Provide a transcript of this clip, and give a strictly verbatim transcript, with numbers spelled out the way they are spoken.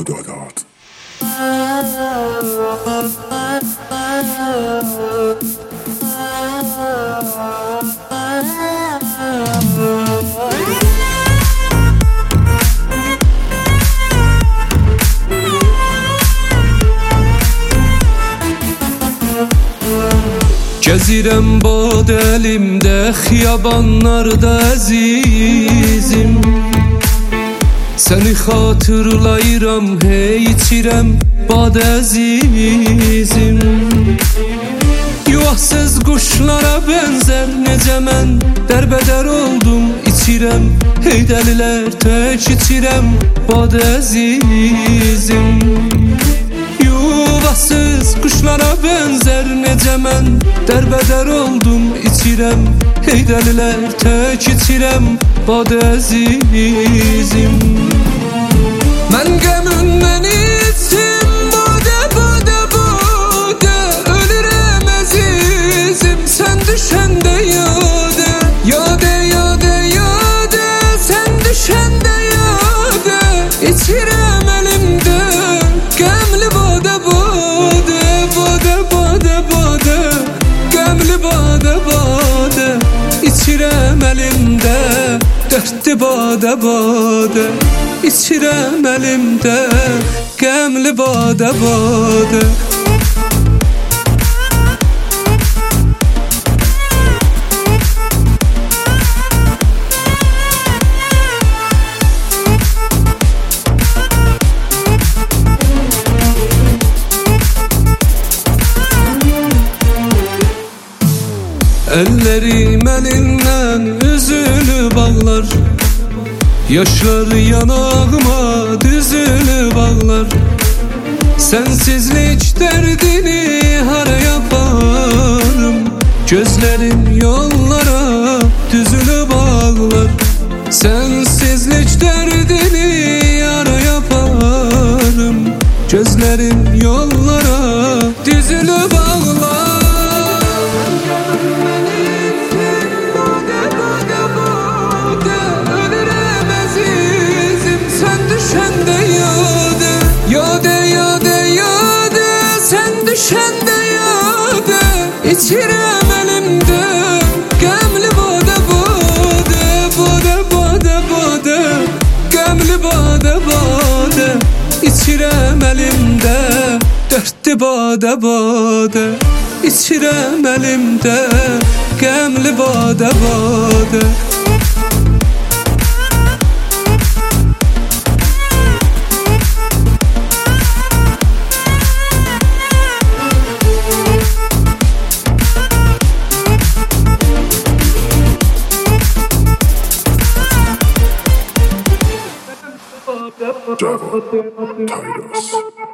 خدا داد. Gəzirəm bad əlimdə, xiyabanlarda əzizim. Səni xatırlayıram, hey içirəm bad əzizim. Yuvasız quşlara bənzər, necə mən dərbədər oldum, içirəm, hey dəlilər tək içirəm bad əzizim. Yuvasız quşlara bənzər, necə mən dərbədər oldum, içirəm, hey dəlilər tək içirəm bad əzizim. Mən qəmündən içim badə, badə, badə, ölürəm əzizim, sən düşəndə yadə, yadə, yadə, yadə, sən düşəndə yadə, içirəm əlimdə qəmli badə, badə, badə, badə, badə, qəmli badə, badə, içirəm əlimdə dərdli badə, badə, içirəm əlimdə qəmli badə, badə. Əllərim əlindən üzülüb ağlar, yaşlar yanağıma düzülüb ağlar. Sənsizlik dərdini haraya aparım, gözlərim yollara düzülüb ağlar. Sənsizlik dərdini haraya aparım, gözlərim yollara düzülüb ağlar. Düşəndə yadə, içirəm əlimdə qəmli badə, badə, badə, badə, badə, qəmli badə, badə, içirəm əlimdə dərdli badə, badə, içirəm əlimdə qəmli badə, badə. Devil, Titus.